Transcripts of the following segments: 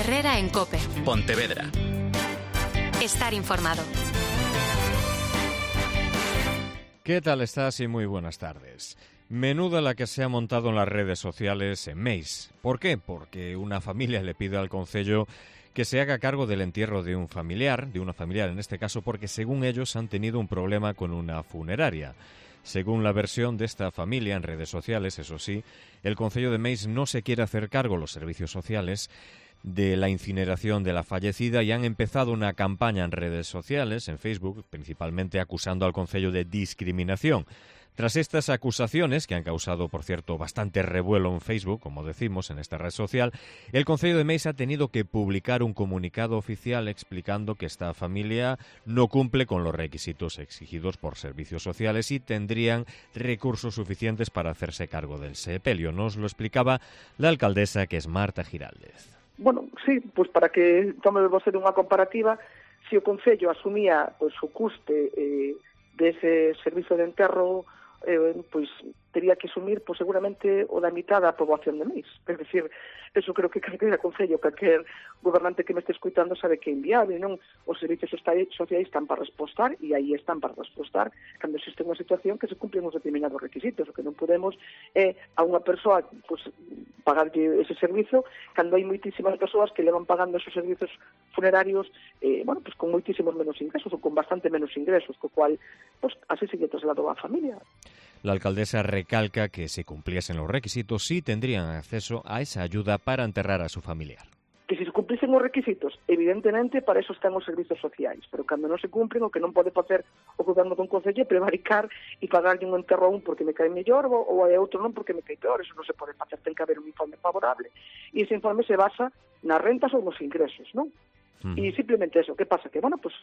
Herrera en COPE. Pontevedra. Estar informado. ¿Qué tal estás? Y muy buenas tardes. Menuda la que se ha montado en las redes sociales en Meis. ¿Por qué? Porque una familia le pide al concello que se haga cargo del entierro de un familiar, en este caso, porque según ellos han tenido un problema con una funeraria. Según la versión de esta familia en redes sociales, eso sí, el concello de Meis no se quiere hacer cargo, los servicios sociales, de la incineración de la fallecida y han empezado una campaña en redes sociales, en Facebook, principalmente acusando al concello de discriminación. Tras estas acusaciones, que han causado, por cierto, bastante revuelo en Facebook, como decimos, en esta red social, el concello de Meis ha tenido que publicar un comunicado oficial explicando que esta familia no cumple con los requisitos exigidos por servicios sociales y tendrían recursos suficientes para hacerse cargo del sepelio. Nos lo explicaba la alcaldesa, que es Marta Giraldez. Bueno, sí, pois para que tome vostede unha comparativa, se o concello asumía pois o custe dese servizo de enterro, pois tería que asumir pois, seguramente o da mitad da poboación de Meis. É dicir, eso creo que calquera concello, calquer gobernante que me este escuitando sabe que é inviable, non? Os servicios sociais están para respostar e aí están para respostar cando existe unha situación que se cumplen os determinados requisitos. O que non podemos é a unha persoa pois, pagarlle ese servizo cando hai moitísimas persoas que levan pagando esos servizos funerarios bueno, pues con moitísimos menos ingresos ou con bastante menos ingresos, co cual pues, así se lle trasladou á familia. La alcaldesa recalca que si cumpliesen los requisitos sí tendrían acceso a esa ayuda para enterrar a su familiar. Que se cumplisen os requisitos, evidentemente para eso están os servizos sociais, pero cando non se cumplen o que non pode facer o goberno dun concello é prevaricar e pagarlle un enterro a un porque me cae mellor ou a outro non porque me cae peor. Eso non se pode facer, ten que haber un informe favorable e ese informe se basa nas rentas ou nos ingresos, non? E simplemente eso, que pasa? Que, bueno, pues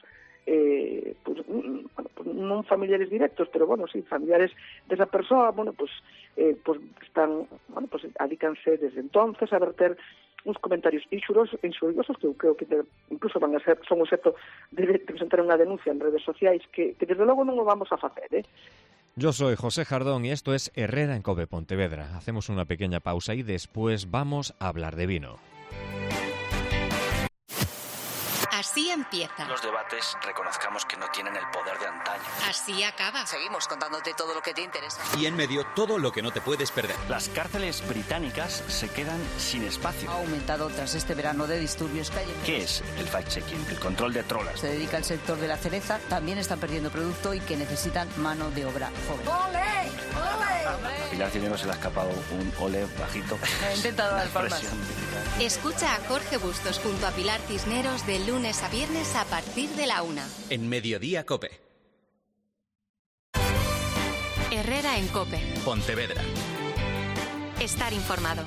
non familiares directos, pero, bueno, sí, familiares desa persoa, bueno, pues están, bueno, pues adícanse desde entonces a verter uns comentarios inxuriosos que eu creo que incluso van a ser, son obxecto de presentar unha denuncia en redes sociais que desde logo non o vamos a facer, Yo soy José Jardón y esto es Herrera en COPE Pontevedra. Hacemos una pequeña pausa y después vamos a hablar de vino. Así empieza. Los debates reconozcamos que no tienen el poder de antaño. Así acaba. Seguimos contándote todo lo que te interesa. Y en medio, todo lo que no te puedes perder. Las cárceles británicas se quedan sin espacio. Ha aumentado tras este verano de disturbios callejeros. ¿Qué es el fact-checking? El control de trolas. Se dedica al sector de la cereza, también están perdiendo producto y que necesitan mano de obra joven. ¡Ole! ¡Ole! A Pilar Cisneros se le ha escapado un ole bajito. He intentado dar palmas. Escucha a Jorge Bustos junto a Pilar Cisneros de lunes a viernes a partir de la 1. En Mediodía COPE. Herrera en COPE. Pontevedra. Estar informado.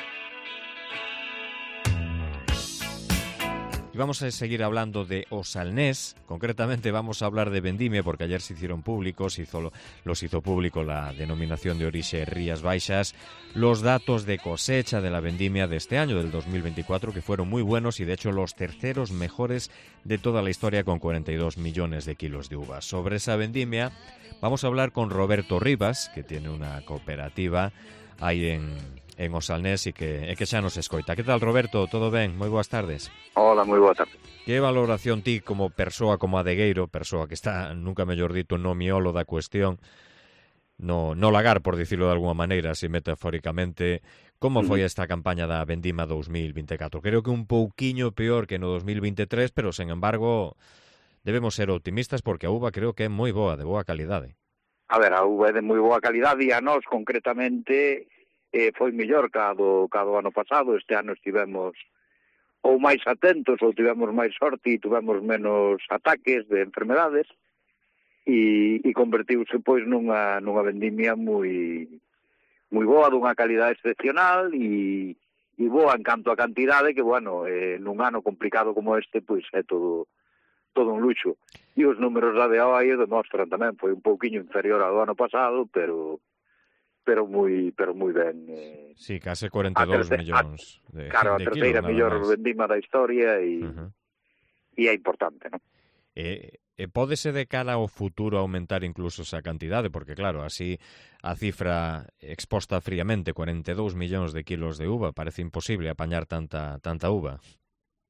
Y vamos a seguir hablando de Osalnés, concretamente vamos a hablar de vendimia porque ayer se hicieron públicos, los hizo público la denominación de origen Rías Baixas, los datos de cosecha de la vendimia de este año, del 2024, que fueron muy buenos y de hecho los terceros mejores de toda la historia con 42 millones de kilos de uvas. Sobre esa vendimia vamos a hablar con Roberto Rivas, que tiene una cooperativa aí en Osalnés e que xa nos escoita. Que tal, Roberto? Todo ben? Moi boas tardes. Hola, moi boa tarde. Que valoración ti como persoa, como adegueiro, persoa que está, nunca mellor dito, no miolo da cuestión, no lagar, por dicilo de alguma maneira, así metafóricamente, como foi esta campaña da Vendima 2024? Creo que un pouquiño peor que no 2023, pero, sen embargo, debemos ser optimistas porque a uva creo que é moi boa, de boa calidade. A ver, a uva é de moi boa calidade e a nós, concretamente, foi mellor cado ano pasado. Este ano estivemos ou máis atentos ou tivemos máis sorte e tivemos menos ataques de enfermedades e convertiuse pois nunha vendimia moi boa, dunha calidade excepcional e boa en canto a cantidade, que, bueno, nun ano complicado como este, pois é todo un luxo. E os números da DO aí demostran tamén, foi un pouquiño inferior ao ano pasado, pero moi ben. Sí, case 42 millóns de claro, a terceira mellor vendima da historia e é importante, non? Pódese de cara ao futuro aumentar incluso esa cantidade, porque claro, así a cifra exposta fríamente, 42 millóns de kilos de uva, parece imposible apañar tanta uva.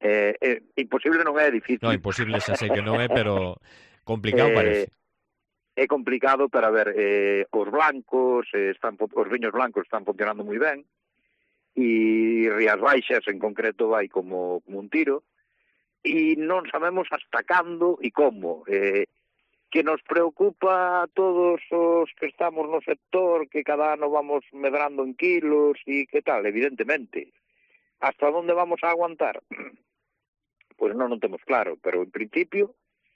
Imposible non é difícil. No, imposible xa sei que non é, pero complicado parece. É complicado, pero a ver, os blancos, os viños blancos están funcionando moi ben, e Rías Baixas en concreto vai como un tiro, e non sabemos hasta cando e como. Que nos preocupa a todos os que estamos no sector, que cada ano vamos medrando en kilos e que tal, evidentemente. Hasta onde vamos a aguantar? Pois non temos claro, pero en principio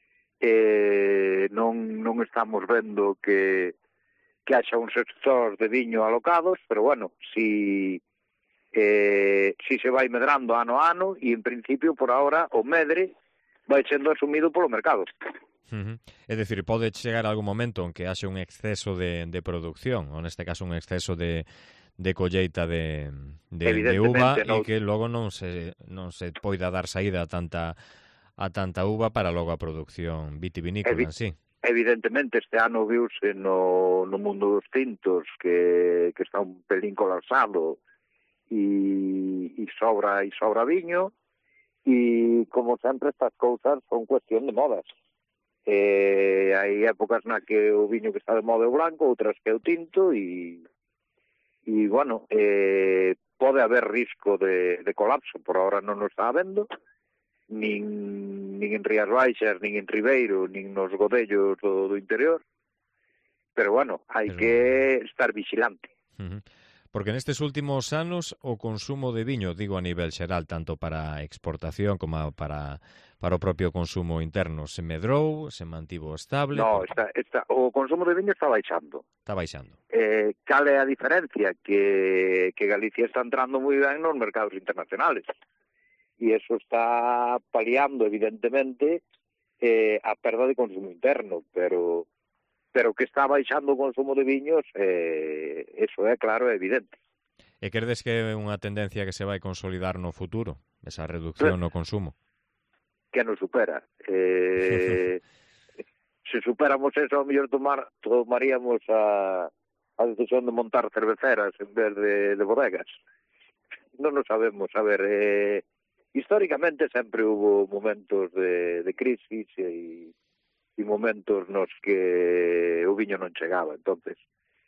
non estamos vendo que haxa un sector de viño alocados, pero bueno, si se vai medrando ano a ano, e en principio por ahora o medre vai sendo asumido polo mercado. É dicir, pode chegar algún momento en que haxe un exceso de producción, ou neste caso un exceso de colleita de uva, e que logo non se poida dar saída a tanta uva para logo a producción vitivinícola en sí. Evidentemente, este ano viuse no mundo dos tintos que está un pelín colapsado e sobra viño, e como sempre estas cousas son cuestión de modas. Hai épocas na que o viño que está de moda é o blanco, outras que é o tinto, e bueno, pode haber risco de colapso. Por ahora non nos está habendo, nin en Rías Baixas, nin en Ribeiro, nin nos godellos do interior, pero bueno, hai que estar vigilante. Porque nestes últimos anos o consumo de viño, digo a nivel xeral, tanto para exportación como para o propio consumo interno, se medrou, se mantivo estable? No, o consumo de viño está baixando. Está baixando. Cal é a diferencia? Que Galicia está entrando moi ben nos mercados internacionales. E eso está paliando, evidentemente, a perda de consumo interno, pero que está baixando o consumo de viños, eso é claro, é evidente. E credes que é unha tendencia que se vai consolidar no futuro, esa reducción no consumo? Que nos supera. Se superamos eso, ao mellor tomaríamos a decisión de montar cerveceras en vez de bodegas. Non o sabemos. A ver, históricamente sempre hubo momentos de crisis e momentos nos que o viño non chegaba. Entonces,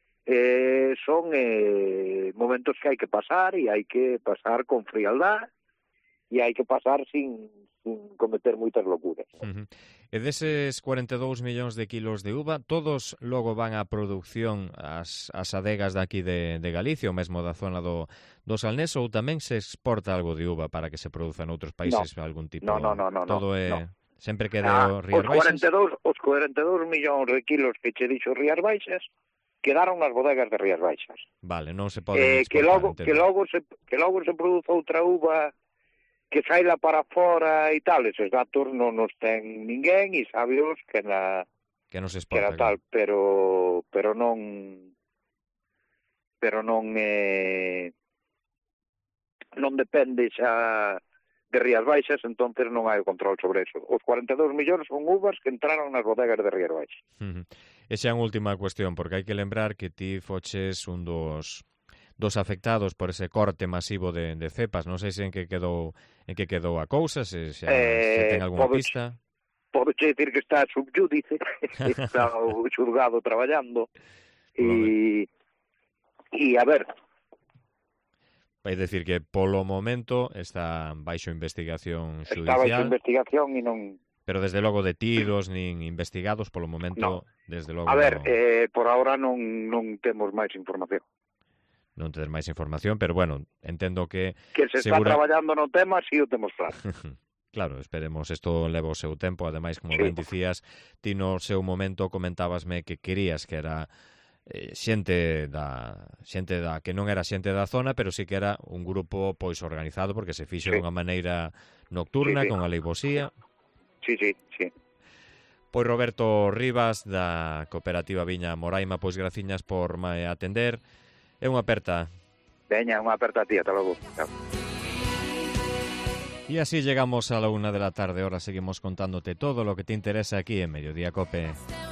son momentos que hai que pasar, e hai que pasar con frialdad, e hai que pasar sin cometer moitas locuras. E deses 42 millóns de kilos de uva, todos logo van á produción as adegas daqui de Galicia, ou mesmo da zona do Salnés, ou tamén se exporta algo de uva para que se produza noutros países algún tipo? No. Todo é... Sempre que o Rías Baixas? Os 42 millóns de kilos que che dixo Rías Baixas quedaron nas bodegas de Rías Baixas. Vale, non se pode exportar. Que logo se produza outra uva que saila para fora e tal, eses datos non nos ten ninguén, e sabeos que non se exporta, que era tal, pero non depende xa de Rías Baixas, entonces non hai control sobre eso. Os 42 millóns son uvas que entraron nas bodegas de Rías Baixas. E xa unha última cuestión, porque hai que lembrar que ti foches un dos afectados por ese corte masivo de cepas. Non sei se en que quedou a cousa, se ten algunha pista. Podo che dicir que está subjúdice, está o xulgado traballando, e a ver... Vai decir que polo momento está baixo investigación xudicial. Está baixo investigación e non... Pero desde logo detidos nin investigados polo momento, desde logo... A ver, por ahora non temos máis información. Non tedes máis información, pero bueno, entendo que... Que se está traballando no tema, si o temos claro. Claro, esperemos, isto leva o seu tempo, ademais, como ben dicías, ti no seu momento comentábasme que querías que era... xente da que non era xente da zona, pero sí que era un grupo pois organizado, porque se fixo dunha maneira nocturna, con aleivosía. Sí. Pois Roberto Rivas da Cooperativa Viña Moraima, pois graciñas por me atender. É unha aperta. Veña, unha aperta a ti, ata logo. Chao. Y así llegamos a la 1 de la tarde. Ahora seguimos contándote todo lo que te interesa aquí en Mediodía Cope.